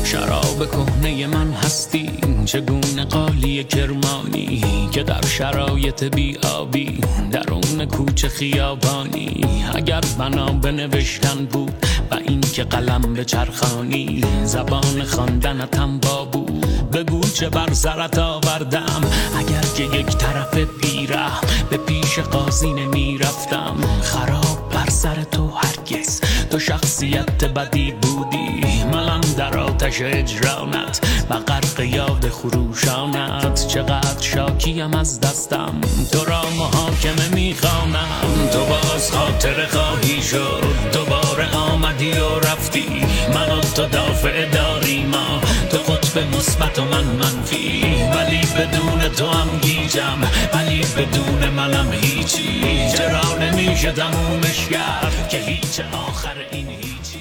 شراب کهنه من هستی، چگونه قالی کرمانی که در شرایط بیابی درون کوچه خیابانی. اگر بنا به نوشتن بود و این که قلم به چرخانی، زبان خواندنتم با بود بگو چه بر سرت آوردم. اگر که یک طرف بیره به پیش قاضی نمی رفتم، خراب بر سر تو هرگز تو شخصیت بدی بودی. من در آتش اجرانت و غرق یاد خروشانت، چقدر شاکیم از دستم تو را محاکمه میخوانم. تو باز خاطر خواهی شد، دوباره آمدی و رفتی، من و تو دافع داری، ما تو قطب مثبت و من منفی. ولی بدون تو هم گیجم، ولی بدون منم هیچی. چرا نمیشه تمومش کرد که هیچ آخر این هیچی.